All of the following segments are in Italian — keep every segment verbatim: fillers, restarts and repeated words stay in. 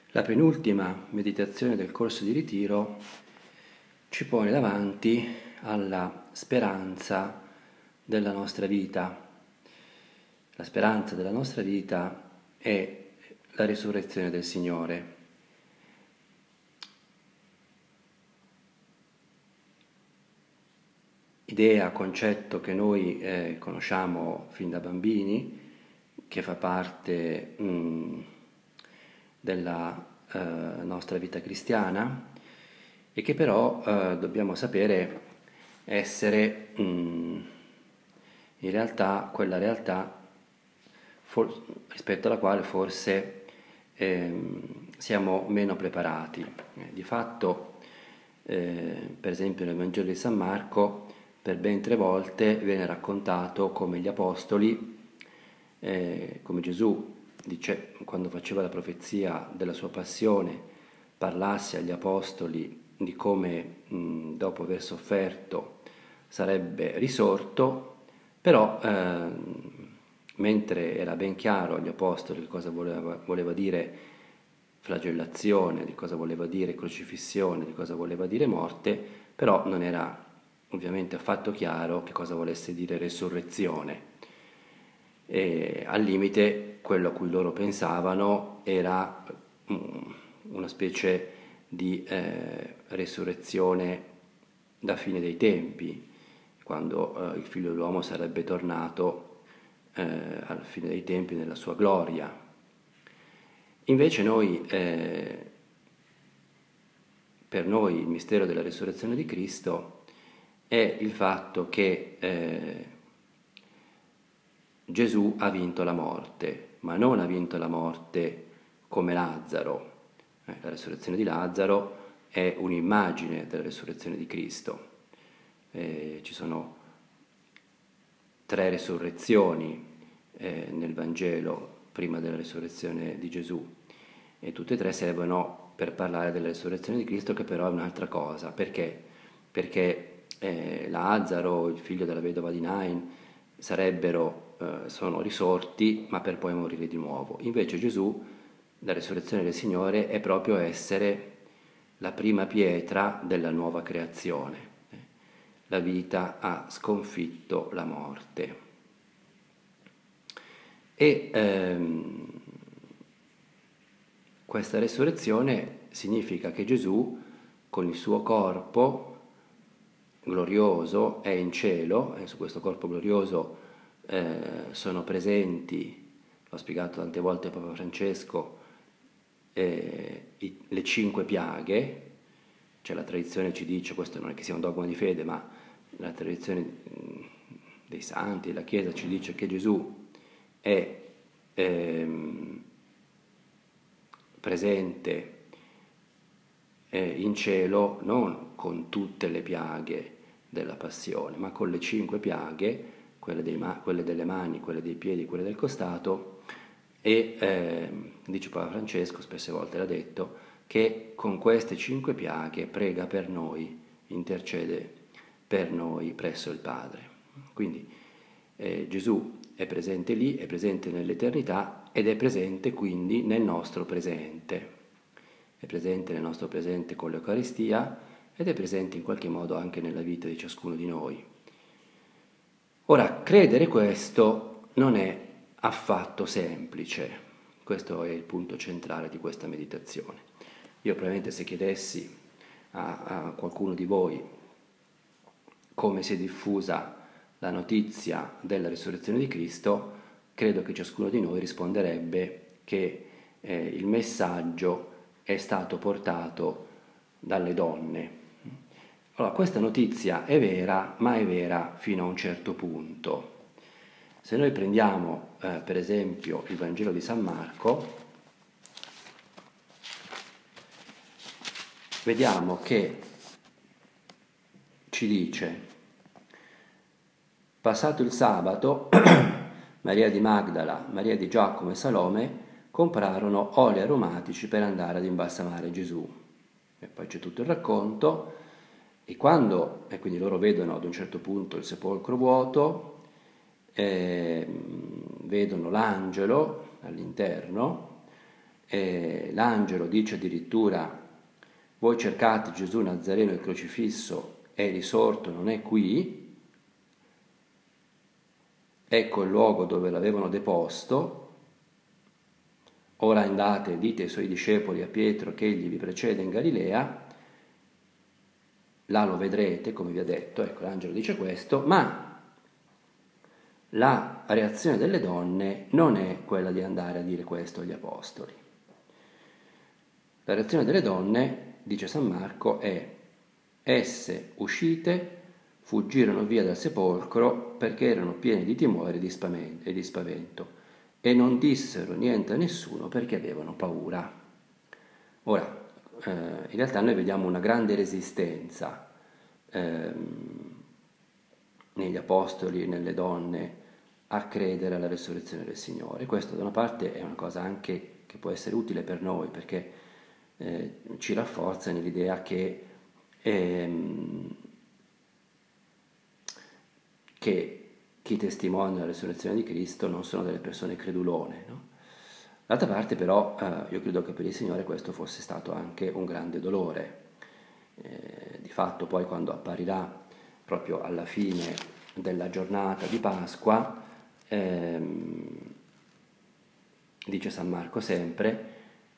La penultima meditazione del corso di ritiro ci pone davanti alla speranza della nostra vita. La speranza della nostra vita è la risurrezione del Signore. Idea, concetto che noi eh, conosciamo fin da bambini, che fa parte mh, della eh, nostra vita cristiana e che però eh, dobbiamo sapere essere mh, in realtà quella realtà for- rispetto alla quale forse ehm, siamo meno preparati. Eh, di fatto, eh, per esempio nel Vangelo di San Marco, per ben tre volte viene raccontato come gli apostoli, eh, come Gesù dice, quando faceva la profezia della sua passione, parlasse agli apostoli di come mh, dopo aver sofferto sarebbe risorto, però eh, mentre era ben chiaro agli apostoli cosa voleva, voleva dire flagellazione, di cosa voleva dire crocifissione, di cosa voleva dire morte, però non era ovviamente affatto chiaro che cosa volesse dire resurrezione. E al limite quello a cui loro pensavano era una specie di eh, resurrezione da fine dei tempi, quando eh, il figlio dell'uomo sarebbe tornato eh, alla fine dei tempi nella sua gloria. Invece noi, eh, per noi il mistero della resurrezione di Cristo è il fatto che eh, Gesù ha vinto la morte, ma non ha vinto la morte come Lazzaro. Eh, la resurrezione di Lazzaro è un'immagine della resurrezione di Cristo. Eh, ci sono tre resurrezioni eh, nel Vangelo prima della resurrezione di Gesù e tutte e tre servono per parlare della resurrezione di Cristo, che però è un'altra cosa. Perché? Perché eh, Lazzaro, il figlio della vedova di Nain, sarebbero, eh, sono risorti ma per poi morire di nuovo. Invece Gesù, la resurrezione del Signore, è proprio essere la prima pietra della nuova creazione. La vita ha sconfitto la morte. E ehm, questa resurrezione significa che Gesù, con il suo corpo glorioso, è in cielo, e su questo corpo glorioso eh, sono presenti, l'ho spiegato tante volte a Papa Francesco, eh, i, le cinque piaghe. Cioè la tradizione ci dice, questo non è che sia un dogma di fede, ma la tradizione dei santi, la Chiesa ci dice che Gesù è ehm, presente eh, in cielo non con tutte le piaghe della passione, ma con le cinque piaghe, quelle, dei ma- quelle delle mani, quelle dei piedi, quelle del costato, e eh, dice Papa Francesco, spesse volte l'ha detto, che con queste cinque piaghe prega per noi, intercede per noi presso il Padre. Quindi eh, Gesù è presente lì, è presente nell'eternità ed è presente quindi nel nostro presente. È presente nel nostro presente con l'Eucaristia ed è presente in qualche modo anche nella vita di ciascuno di noi. Ora, credere questo non è affatto semplice, questo è il punto centrale di questa meditazione. Io probabilmente se chiedessi a, a qualcuno di voi come si è diffusa la notizia della risurrezione di Cristo, credo che ciascuno di noi risponderebbe che eh, il messaggio è stato portato dalle donne. Allora, questa notizia è vera, ma è vera fino a un certo punto. Se noi prendiamo eh, per esempio il Vangelo di San Marco, vediamo che ci dice: passato il sabato, Maria di Magdala, Maria di Giacomo e Salome comprarono oli aromatici per andare ad imbalsamare Gesù. E poi c'è tutto il racconto, e quando, e quindi loro vedono ad un certo punto il sepolcro vuoto, eh, vedono l'angelo all'interno, eh, l'angelo dice addirittura: voi cercate Gesù Nazareno il crocifisso, è risorto, non è qui, ecco il luogo dove l'avevano deposto, ora andate e dite ai suoi discepoli, a Pietro, che egli vi precede in Galilea, là lo vedrete, come vi ha detto. Ecco, l'angelo dice questo, ma la reazione delle donne non è quella di andare a dire questo agli apostoli. La reazione delle donne, dice San Marco, è: esse, uscite, fuggirono via dal sepolcro perché erano piene di timore e di spavento, e di spavento, e non dissero niente a nessuno perché avevano paura. Ora, eh, in realtà noi vediamo una grande resistenza ehm, negli apostoli e nelle donne a credere alla resurrezione del Signore. Questo da una parte è una cosa anche che può essere utile per noi, perché eh, ci rafforza nell'idea che, ehm, che chi testimonia la resurrezione di Cristo non sono delle persone credulone, no? D'altra parte però eh, io credo che per il Signore questo fosse stato anche un grande dolore. Eh, di fatto poi quando apparirà proprio alla fine della giornata di Pasqua, ehm, dice San Marco sempre,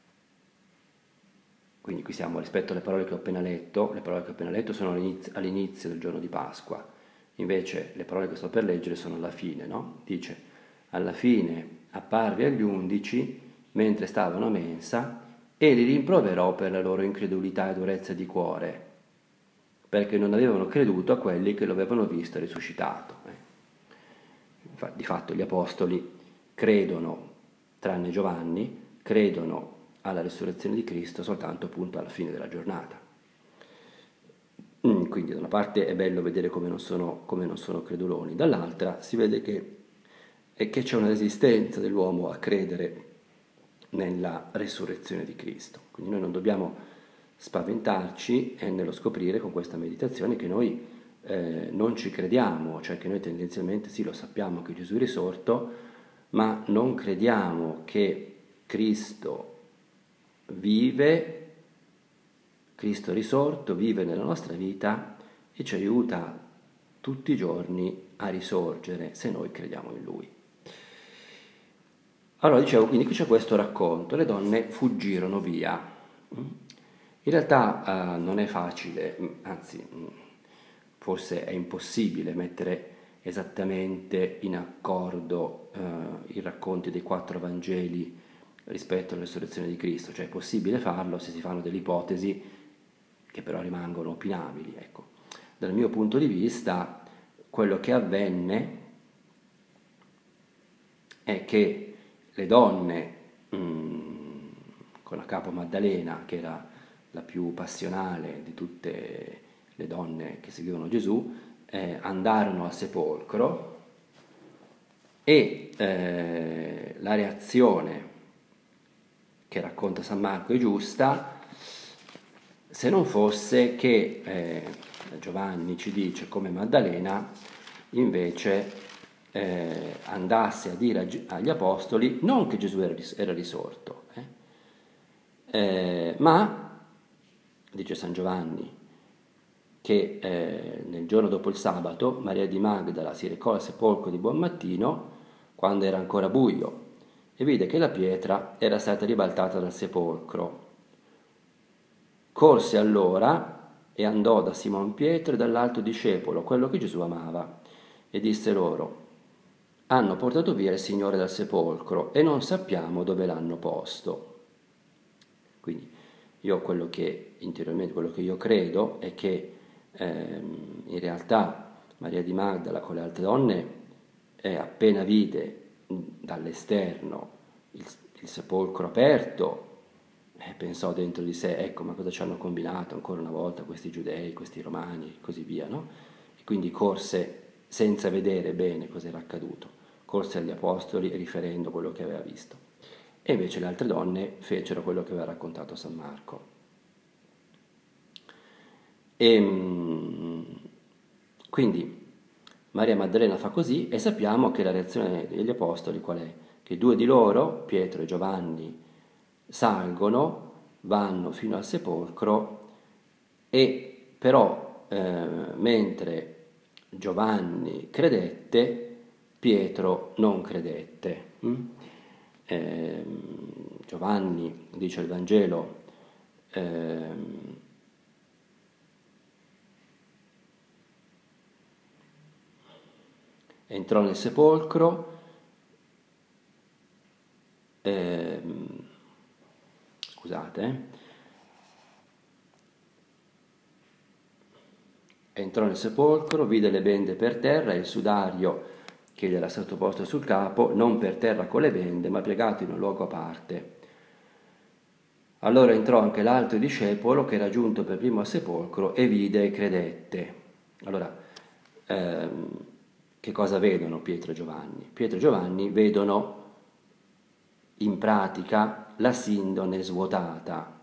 quindi qui siamo rispetto alle parole che ho appena letto, le parole che ho appena letto sono all'inizio, all'inizio del giorno di Pasqua, invece le parole che sto per leggere sono alla fine, no? Dice: alla fine apparve agli undici mentre stavano a mensa e li rimproverò per la loro incredulità e durezza di cuore, perché non avevano creduto a quelli che lo avevano visto risuscitato. Di fatto gli apostoli credono, tranne Giovanni, credono alla resurrezione di Cristo soltanto appunto alla fine della giornata. Quindi da una parte è bello vedere come non sono, come non sono creduloni, dall'altra si vede che, è che c'è una resistenza dell'uomo a credere nella resurrezione di Cristo. Quindi noi non dobbiamo spaventarci eh, nello scoprire con questa meditazione che noi eh, non ci crediamo, cioè che noi tendenzialmente sì lo sappiamo che Gesù è risorto, ma non crediamo che Cristo vive, Cristo risorto, vive nella nostra vita e ci aiuta tutti i giorni a risorgere se noi crediamo in Lui. Allora dicevo, quindi qui c'è questo racconto, le donne fuggirono via. In realtà eh, non è facile, anzi forse è impossibile mettere esattamente in accordo eh, i racconti dei quattro Vangeli rispetto alla resurrezione di Cristo, cioè è possibile farlo se si fanno delle ipotesi che però rimangono opinabili. Ecco. Dal mio punto di vista, quello che avvenne è che le donne, mh, con la capo Maddalena, che era la più passionale di tutte le donne che seguivano Gesù, eh, andarono al sepolcro e eh, la reazione che racconta San Marco è giusta, se non fosse che eh, Giovanni ci dice come Maddalena invece eh, andasse a dire agli apostoli non che Gesù era, era risorto, eh, eh, ma, dice San Giovanni, che eh, nel giorno dopo il sabato Maria di Magdala si recò al sepolcro di buon mattino quando era ancora buio e vide che la pietra era stata ribaltata dal sepolcro. Corse allora e andò da Simon Pietro e dall'altro discepolo, quello che Gesù amava, e disse loro: hanno portato via il Signore dal sepolcro e non sappiamo dove l'hanno posto. Quindi io quello che interiormente, quello che io credo è che ehm, in realtà Maria di Magdala con le altre donne eh, appena vide dall'esterno il, il sepolcro aperto, eh, pensò dentro di sé: ecco, ma cosa ci hanno combinato ancora una volta questi giudei, questi romani e così via, no? E quindi corse senza vedere bene cosa era accaduto, corse agli apostoli riferendo quello che aveva visto. E invece le altre donne fecero quello che aveva raccontato San Marco. E quindi Maria Maddalena fa così e sappiamo che la reazione degli apostoli qual è? Che due di loro, Pietro e Giovanni, salgono, vanno fino al sepolcro e però eh, mentre Giovanni credette, Pietro non credette. Mm? Eh, Giovanni, dice il Vangelo, ehm, entrò nel sepolcro, ehm, scusate, eh, entrò nel sepolcro, vide le bende per terra e il sudario che gli era stato posto sul capo, non per terra con le bende, ma piegato in un luogo a parte. Allora entrò anche l'altro discepolo che era giunto per primo al sepolcro e vide e credette. Allora, ehm, che cosa vedono Pietro e Giovanni? Pietro e Giovanni vedono in pratica la sindone svuotata.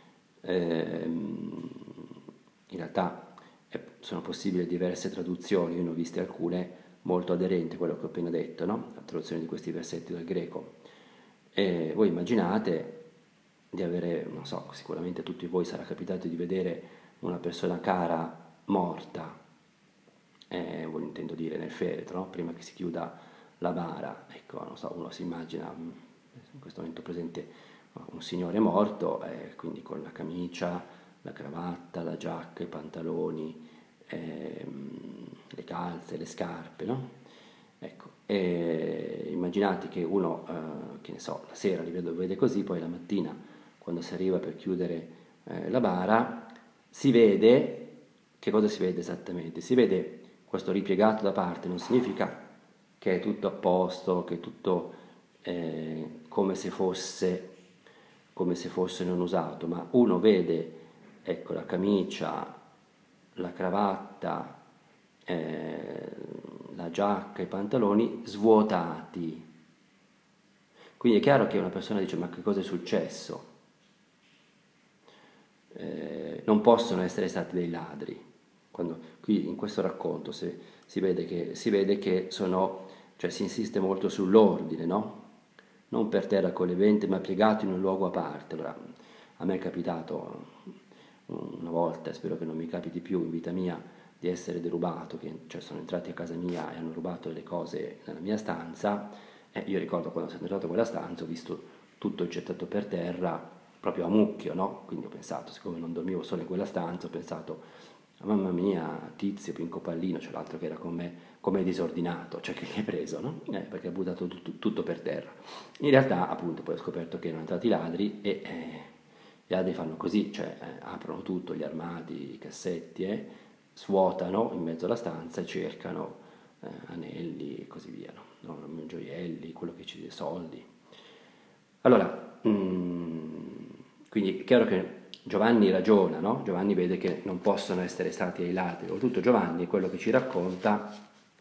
Ehm, in realtà eh, sono possibili diverse traduzioni, io ne ho viste alcune molto aderenti a quello che ho appena detto, no? La traduzione di questi versetti del greco. E voi immaginate di avere, non so, sicuramente a tutti voi sarà capitato di vedere una persona cara morta, eh, voi intendo dire nel feretro, no? Prima che si chiuda la bara, ecco, non so, uno si immagina in questo momento presente un signore morto, eh, quindi con la camicia, la cravatta, la giacca, i pantaloni, ehm, le calze, le scarpe, no? Ecco, e immaginate che uno, eh, che ne so, la sera li vede, vede così, poi la mattina, quando si arriva per chiudere eh, la bara, si vede, che cosa si vede esattamente? Si vede questo ripiegato da parte, non significa che è tutto a posto, che è tutto eh, come se fosse, come se fosse non usato, ma uno vede, ecco, la camicia, la cravatta, eh, la giacca, i pantaloni svuotati. Quindi è chiaro che una persona dice: ma che cosa è successo? Eh, non possono essere stati dei ladri. Quando, qui in questo racconto si, si vede che, si vede che sono, cioè si insiste molto sull'ordine, no? Non per terra con le venti, ma piegato in un luogo a parte. Allora, a me è capitato una volta, spero che non mi capiti più in vita mia, di essere derubato, che cioè sono entrati a casa mia e hanno rubato le cose nella mia stanza. Eh, io ricordo quando sono entrato in quella stanza, ho visto tutto gettato per terra, proprio a mucchio, no? Quindi ho pensato, siccome non dormivo solo in quella stanza, ho pensato: mamma mia, Tizio Pinco Pallino, c'è l'altro che era con me, come disordinato, cioè che mi hai preso, no? Eh, perché ha buttato tutto, tutto per terra. In realtà, appunto, poi ho scoperto che erano entrati i ladri e eh, i ladri fanno così, cioè eh, aprono tutto, gli armadi, i cassetti, eh, svuotano in mezzo alla stanza e cercano eh, anelli e così via, no? No, gioielli, quello che ci sia, soldi. Allora, mm, quindi è chiaro che Giovanni ragiona, no? Giovanni vede che non possono essere stati ai ladri. Oltretutto Giovanni è quello che ci racconta,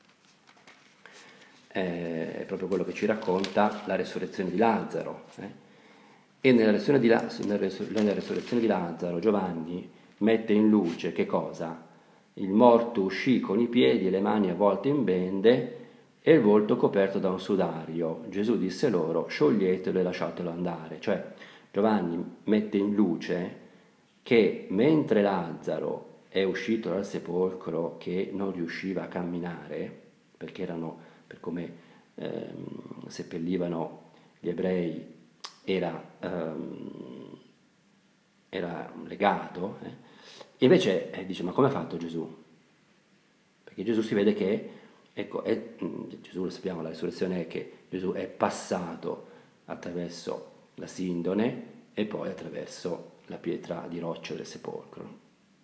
eh, è proprio quello che ci racconta la resurrezione di Lazzaro. Eh? E nella resurrezione di, La- nella resurrezione di Lazzaro Giovanni mette in luce che cosa? Il morto uscì con i piedi e le mani avvolte in bende e il volto coperto da un sudario. Gesù disse loro: scioglietelo e lasciatelo andare. Cioè Giovanni mette in luce che mentre Lazzaro è uscito dal sepolcro che non riusciva a camminare, perché erano, per come ehm, seppellivano gli ebrei, era, ehm, era legato, eh? Invece eh, dice: ma come ha fatto Gesù? Perché Gesù si vede che, ecco, è, Gesù lo sappiamo, la risurrezione è che Gesù è passato attraverso la sindone e poi attraverso la pietra di roccia del sepolcro.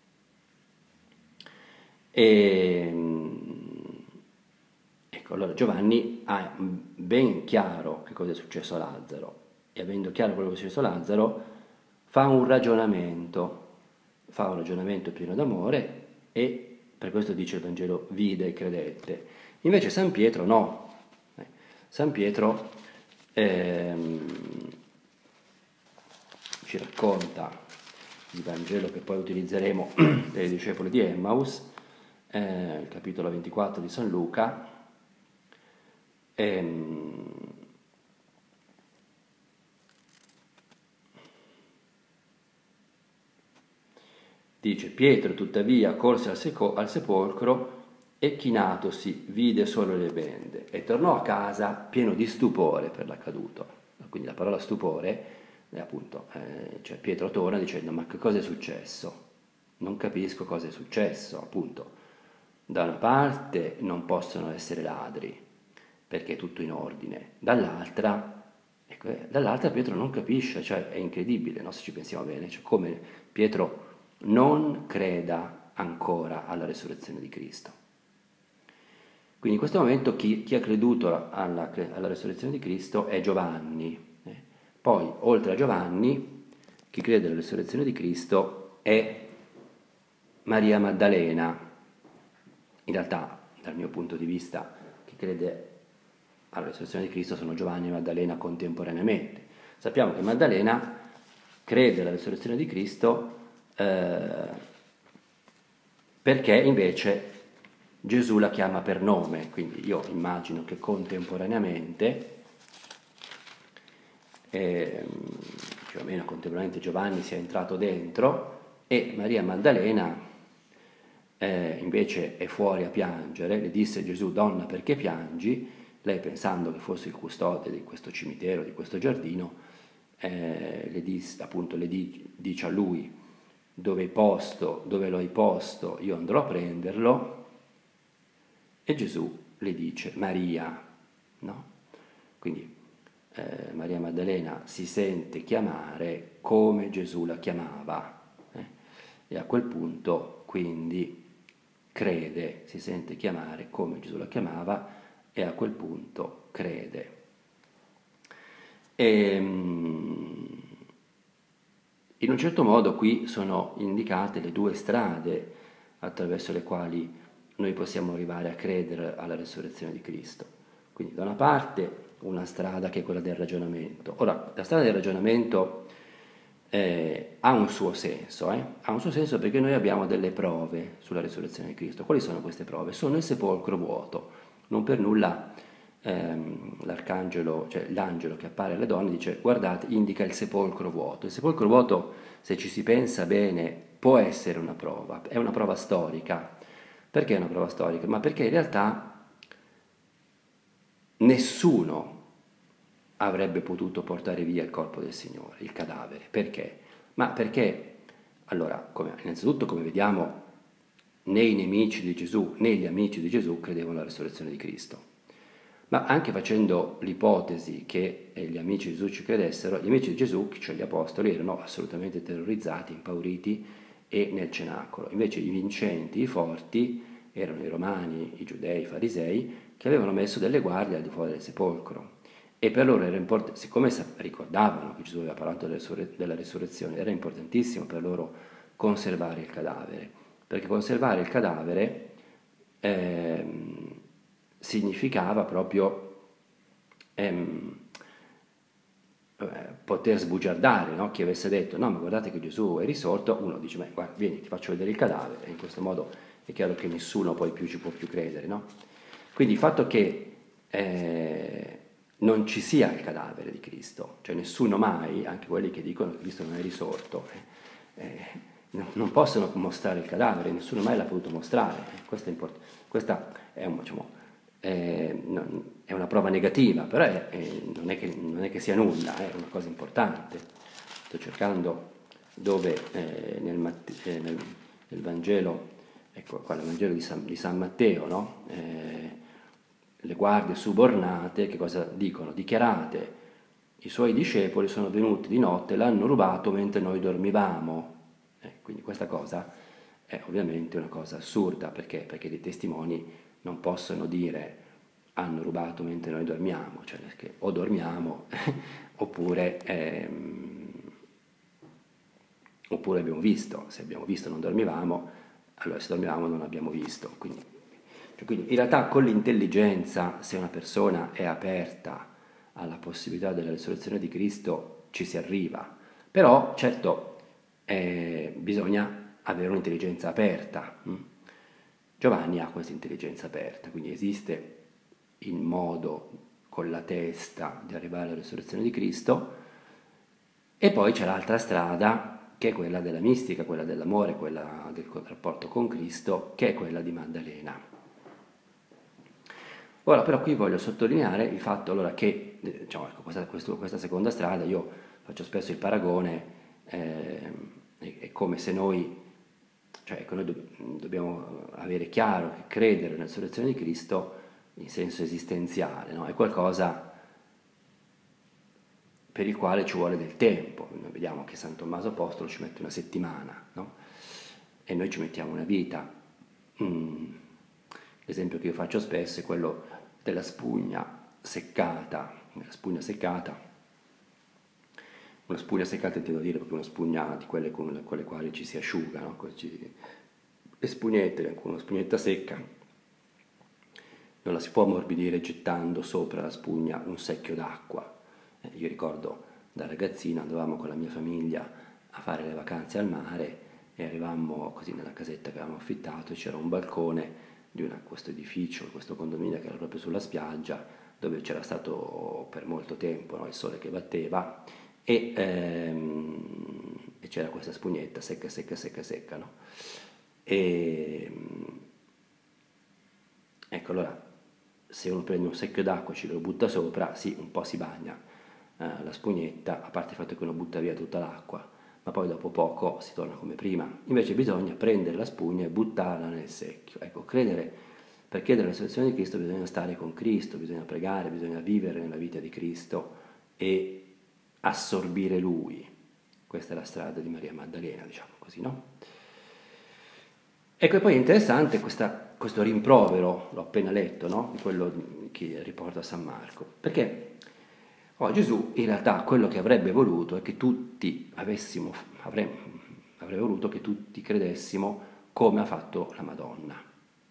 E, ecco, allora Giovanni ha ben chiaro che cosa è successo a Lazzaro e avendo chiaro quello che è successo a Lazzaro fa un ragionamento, fa un ragionamento pieno d'amore e per questo dice il Vangelo: vide e credette. Invece San Pietro no. San Pietro ehm, ci racconta il Vangelo che poi utilizzeremo per i discepoli di Emmaus, eh, il capitolo ventiquattro di San Luca. Ehm, Dice: Pietro tuttavia corse al, seco- al sepolcro e chinatosi vide solo le bende e tornò a casa pieno di stupore per l'accaduto. Quindi la parola stupore è appunto, eh, cioè Pietro torna dicendo: ma che cosa è successo? Non capisco cosa è successo, appunto. Da una parte non possono essere ladri perché è tutto in ordine, dall'altra, ecco, eh, dall'altra Pietro non capisce, cioè è incredibile, no? Se ci pensiamo bene, cioè come Pietro non creda ancora alla resurrezione di Cristo. Quindi in questo momento chi, chi ha creduto alla, alla resurrezione di Cristo è Giovanni. Eh. Poi, oltre a Giovanni, chi crede alla resurrezione di Cristo è Maria Maddalena. In realtà, dal mio punto di vista, chi crede alla resurrezione di Cristo sono Giovanni e Maddalena contemporaneamente. Sappiamo che Maddalena crede alla resurrezione di Cristo eh, perché invece Gesù la chiama per nome, quindi io immagino che contemporaneamente, eh, più o meno contemporaneamente Giovanni sia entrato dentro e Maria Maddalena eh, invece è fuori a piangere, le disse Gesù: donna, perché piangi? Lei, pensando che fosse il custode di questo cimitero, di questo giardino, eh, le disse, appunto, le di, dice a lui: dove hai posto, dove lo hai posto, io andrò a prenderlo. E Gesù le dice Maria, no? Quindi eh, Maria Maddalena si sente chiamare come Gesù la chiamava, eh? E a quel punto quindi crede, si sente chiamare come Gesù la chiamava e a quel punto crede. E, in un certo modo qui sono indicate le due strade attraverso le quali noi possiamo arrivare a credere alla resurrezione di Cristo. Quindi da una parte una strada che è quella del ragionamento. Ora, la strada del ragionamento eh, ha un suo senso, eh? ha un suo senso perché noi abbiamo delle prove sulla resurrezione di Cristo. Quali sono queste prove? Sono il sepolcro vuoto. Non per nulla ehm, l'arcangelo, cioè l'angelo che appare alle donne dice: guardate, indica il sepolcro vuoto. Il sepolcro vuoto, se ci si pensa bene, può essere una prova, è una prova storica. Perché è una prova storica? Ma perché in realtà nessuno avrebbe potuto portare via il corpo del Signore, il cadavere. Perché? Ma perché, allora, come, innanzitutto, come vediamo, né i nemici di Gesù né gli amici di Gesù credevano alla resurrezione di Cristo. Ma anche facendo l'ipotesi che gli amici di Gesù ci credessero, gli amici di Gesù, cioè gli apostoli, erano assolutamente terrorizzati, impauriti e nel cenacolo. Invece i vincenti, i forti, erano i romani, i giudei, i farisei, che avevano messo delle guardie al di fuori del sepolcro. E per loro era importante, siccome ricordavano che Gesù aveva parlato della risurrezione, era importantissimo per loro conservare il cadavere, perché conservare il cadavere ehm, significava proprio ehm, poter sbugiardare, no? Chi avesse detto no, ma guardate che Gesù è risorto, uno dice: beh, guarda, vieni, ti faccio vedere il cadavere, e in questo modo è chiaro che nessuno poi più ci può più credere, no? Quindi il fatto che eh, non ci sia il cadavere di Cristo, cioè nessuno mai, anche quelli che dicono che Cristo non è risorto, eh, eh, no, non possono mostrare il cadavere, nessuno mai l'ha potuto mostrare. Eh, questa, è import- questa è, un, diciamo, eh, non, è una prova negativa, però è, è, non, è che, non è che sia nulla, è una cosa importante. Sto cercando dove eh, nel, eh, nel, nel Vangelo, ecco qua, nel Vangelo di San, di San Matteo, no? Eh, le guardie subornate che cosa dicono? Dichiarate: i suoi discepoli sono venuti di notte, l'hanno rubato mentre noi dormivamo. Eh, quindi questa cosa è ovviamente una cosa assurda, perché? Perché dei testimoni non possono dire hanno rubato mentre noi dormiamo, cioè perché o dormiamo oppure, ehm, oppure abbiamo visto. Se abbiamo visto non dormivamo, allora se dormivamo non abbiamo visto. Quindi, cioè, quindi in realtà con l'intelligenza, se una persona è aperta alla possibilità della risurrezione di Cristo, ci si arriva. Però certo eh, bisogna avere un'intelligenza aperta. Hm? Giovanni ha questa intelligenza aperta, quindi esiste il modo con la testa di arrivare alla risurrezione di Cristo, e poi c'è l'altra strada che è quella della mistica, quella dell'amore, quella del rapporto con Cristo, che è quella di Maddalena. Ora però qui voglio sottolineare il fatto allora che, diciamo, ecco, questa, questo, questa seconda strada, io faccio spesso il paragone, eh, è, è come se noi, cioè ecco, noi do, dobbiamo avere chiaro che credere nella resurrezione di Cristo in senso esistenziale, no? È qualcosa per il quale ci vuole del tempo. Noi vediamo che San Tommaso Apostolo ci mette una settimana, no? E noi ci mettiamo una vita. Mm. L'esempio che io faccio spesso è quello della spugna seccata, la spugna seccata, una spugna seccata intendo dire proprio una spugna di quelle con, con le quali ci si asciuga, no? Le spugnette, con una spugnetta secca, non la si può ammorbidire gettando sopra la spugna un secchio d'acqua. Eh, io ricordo da ragazzino andavamo con la mia famiglia a fare le vacanze al mare e arrivammo così nella casetta che avevamo affittato e c'era un balcone di una, questo edificio, questo condominio che era proprio sulla spiaggia, dove c'era stato per molto tempo, no, il sole che batteva e, ehm, e c'era questa spugnetta secca, secca, secca, secca, no? E, ecco, allora, se uno prende un secchio d'acqua e ce lo butta sopra, sì, un po' si bagna eh, la spugnetta, a parte il fatto che uno butta via tutta l'acqua, ma poi dopo poco si torna come prima. Invece bisogna prendere la spugna e buttarla nel secchio. Ecco, credere, per chiedere la resurrezione di Cristo bisogna stare con Cristo, bisogna pregare, bisogna vivere nella vita di Cristo e assorbire Lui. Questa è la strada di Maria Maddalena, diciamo così, no? Ecco, e poi è interessante questa, questo rimprovero, l'ho appena letto, no? Di quello che riporta San Marco, perché oh, Gesù in realtà quello che avrebbe voluto è che tutti avessimo, avremmo, avrebbe voluto che tutti credessimo come ha fatto la Madonna.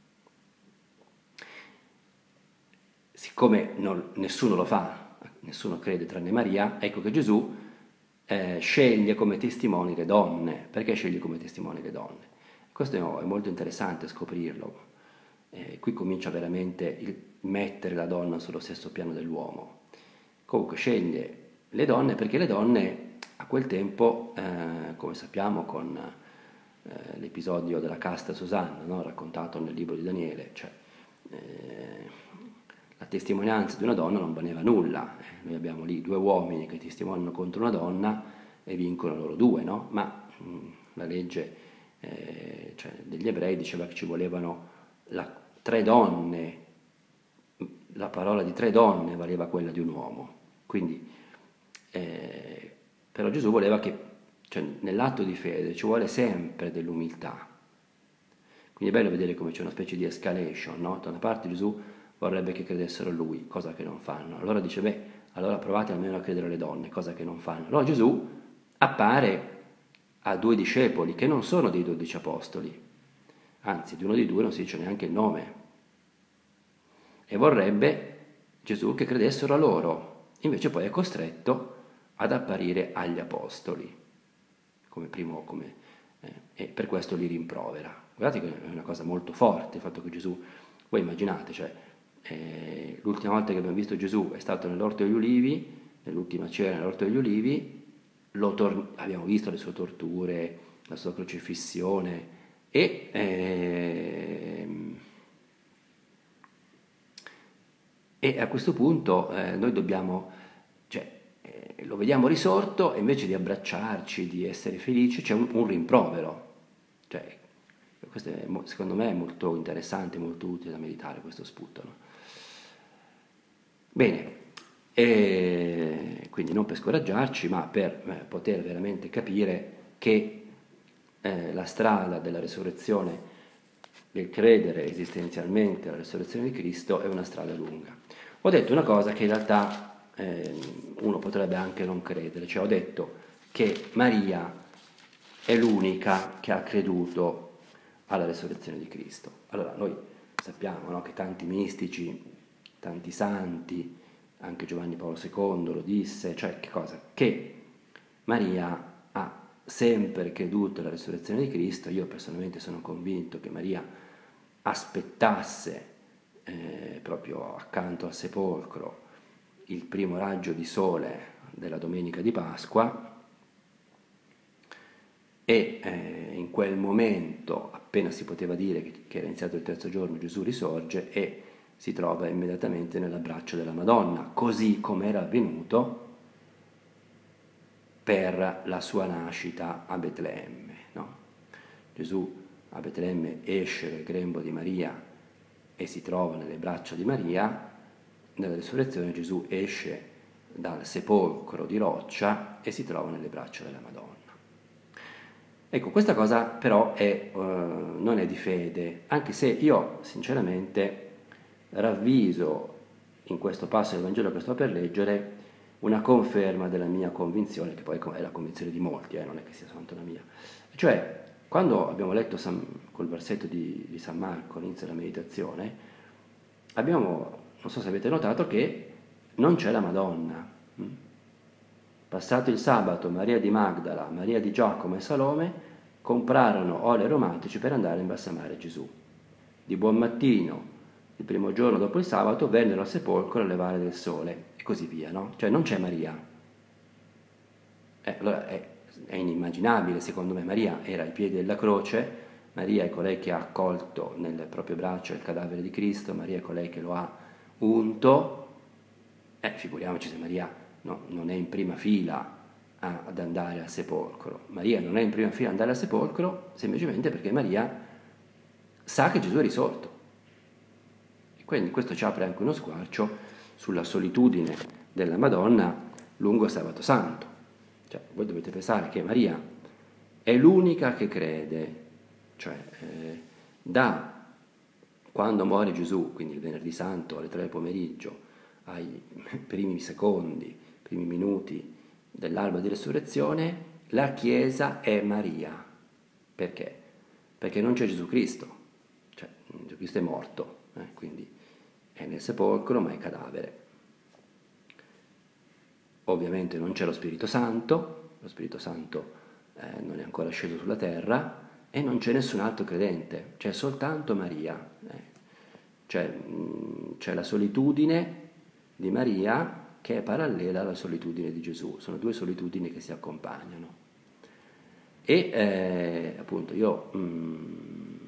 Siccome non, nessuno lo fa, nessuno crede tranne Maria, ecco che Gesù eh, sceglie come testimoni le donne. Perché sceglie come testimoni le donne? Questo è molto interessante scoprirlo. Eh, qui comincia veramente il mettere la donna sullo stesso piano dell'uomo. Comunque sceglie le donne perché le donne a quel tempo, eh, come sappiamo con eh, l'episodio della casta Susanna, no? Raccontato nel libro di Daniele, cioè eh, la testimonianza di una donna non valeva nulla. Eh, noi abbiamo lì due uomini che testimoniano contro una donna e vincono loro due, no? Ma mh, la legge eh, cioè, degli ebrei diceva che ci volevano la, tre donne, la parola di tre donne valeva quella di un uomo. Quindi, eh, però Gesù voleva che, cioè, nell'atto di fede ci vuole sempre dell'umiltà. Quindi è bello vedere come c'è una specie di escalation, no? Da una parte Gesù vorrebbe che credessero a Lui, cosa che non fanno. Allora dice, beh, allora provate almeno a credere alle donne, cosa che non fanno. Allora Gesù appare a due discepoli che non sono dei dodici apostoli, anzi di uno dei due non si dice neanche il nome, e vorrebbe Gesù che credessero a loro. Invece poi è costretto ad apparire agli apostoli, come primo, come, eh, e per questo li rimprovera. Guardate che è una cosa molto forte il fatto che Gesù, voi immaginate, cioè, eh, l'ultima volta che abbiamo visto Gesù è stato nell'Orto degli Ulivi, nell'ultima cena nell'Orto degli Ulivi, lo tor- abbiamo visto le sue torture, la sua crocifissione e... ehm, E a questo punto eh, noi dobbiamo, cioè, eh, lo vediamo risorto e invece di abbracciarci, di essere felici, c'è un, un rimprovero. Cioè, questo è, secondo me è molto interessante, molto utile da meditare questo spunto, no? Bene, e quindi non per scoraggiarci, ma per eh, poter veramente capire che eh, la strada della resurrezione, del credere esistenzialmente alla resurrezione di Cristo, è una strada lunga. Ho detto una cosa che in realtà eh, uno potrebbe anche non credere, cioè ho detto che Maria è l'unica che ha creduto alla resurrezione di Cristo. Allora noi sappiamo, no, che tanti mistici, tanti santi, anche Giovanni Paolo secondo lo disse, cioè che cosa? Che Maria ha sempre creduto alla resurrezione di Cristo. Io personalmente sono convinto che Maria aspettasse eh, proprio accanto al sepolcro il primo raggio di sole della domenica di Pasqua e eh, in quel momento, appena si poteva dire che, che era iniziato il terzo giorno, Gesù risorge e si trova immediatamente nell'abbraccio della Madonna, così come era avvenuto per la sua nascita a Betlemme. No? Gesù a Betlemme esce dal grembo di Maria e si trova nelle braccia di Maria. Nella risurrezione Gesù esce dal sepolcro di roccia e si trova nelle braccia della Madonna. Ecco, questa cosa però è, uh, non è di fede, anche se io sinceramente ravviso in questo passo del Vangelo che sto per leggere una conferma della mia convinzione, che poi è la convinzione di molti, eh, non è che sia soltanto la mia. Cioè, quando abbiamo letto San, col versetto di, di San Marco all'inizio della meditazione, abbiamo, non so se avete notato, che non c'è la Madonna. Passato il sabato, Maria di Magdala, Maria di Giacomo e Salome comprarono oli aromatici per andare a imbalsamare Gesù. Di buon mattino, il primo giorno dopo il sabato, vennero al sepolcro a levare del sole, e così via, no? Cioè non c'è Maria. Eh, allora è, è inimmaginabile, secondo me. Maria era ai piedi della croce, Maria è colei che ha accolto nel proprio braccio il cadavere di Cristo, Maria è colei che lo ha unto. Eh, figuriamoci se Maria no, non è in prima fila a, ad andare al sepolcro. Maria non è in prima fila ad andare al sepolcro semplicemente perché Maria sa che Gesù è risorto. E quindi questo ci apre anche uno squarcio sulla solitudine della Madonna lungo sabato santo. Cioè, voi dovete pensare che Maria è l'unica che crede, cioè eh, da quando muore Gesù, quindi il venerdì santo alle tre del pomeriggio, ai primi secondi, primi minuti dell'alba di resurrezione, la Chiesa è Maria. Perché? Perché non c'è Gesù Cristo, cioè Gesù Cristo è morto, eh, quindi è nel sepolcro ma è cadavere. Ovviamente non c'è lo Spirito Santo, lo Spirito Santo eh, non è ancora sceso sulla terra e non c'è nessun altro credente, c'è soltanto Maria. Eh. C'è, mh, c'è la solitudine di Maria che è parallela alla solitudine di Gesù, sono due solitudini che si accompagnano. E eh, appunto io mh,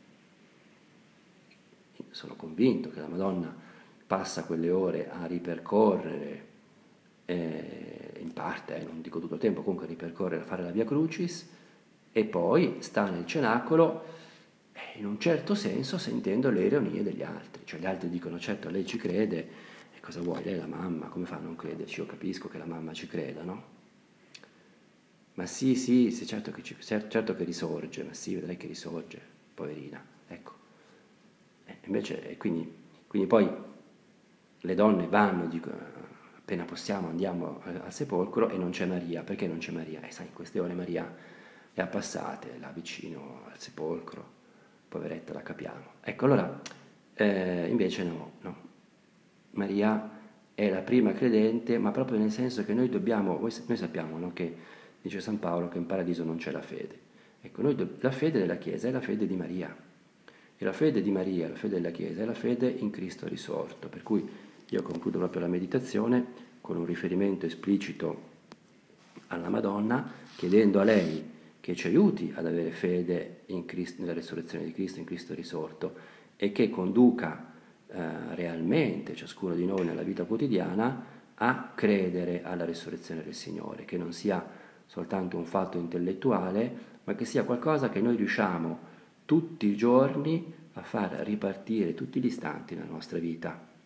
sono convinto che la Madonna passa quelle ore a ripercorrere, eh, in parte, eh, non dico tutto il tempo, comunque a ripercorrere, a fare la Via Crucis, e poi sta nel cenacolo eh, in un certo senso sentendo le ironie degli altri, cioè gli altri dicono certo lei ci crede, e cosa vuoi, lei è la mamma, come fa a non crederci? Io capisco che la mamma ci creda, no? Ma sì, sì, sì certo, che ci, certo che risorge, ma sì, vedrai che risorge, poverina, ecco. E invece, e quindi, quindi poi le donne vanno, dicono, appena possiamo andiamo al sepolcro e non c'è Maria. Perché non c'è Maria? E sai, in queste ore Maria le ha passate là vicino al sepolcro, poveretta, la capiamo. Ecco, allora, eh, invece no, no. Maria è la prima credente, ma proprio nel senso che noi dobbiamo, noi sappiamo, no, che dice San Paolo che in paradiso non c'è la fede. Ecco, noi do, la fede della Chiesa è la fede di Maria. E la fede di Maria, la fede della Chiesa, è la fede in Cristo risorto, per cui io concludo proprio la meditazione con un riferimento esplicito alla Madonna, chiedendo a lei che ci aiuti ad avere fede in Cristo, nella risurrezione di Cristo, in Cristo risorto, e che conduca eh, realmente ciascuno di noi nella vita quotidiana a credere alla risurrezione del Signore, che non sia soltanto un fatto intellettuale, ma che sia qualcosa che noi riusciamo tutti i giorni a far ripartire tutti gli istanti nella nostra vita.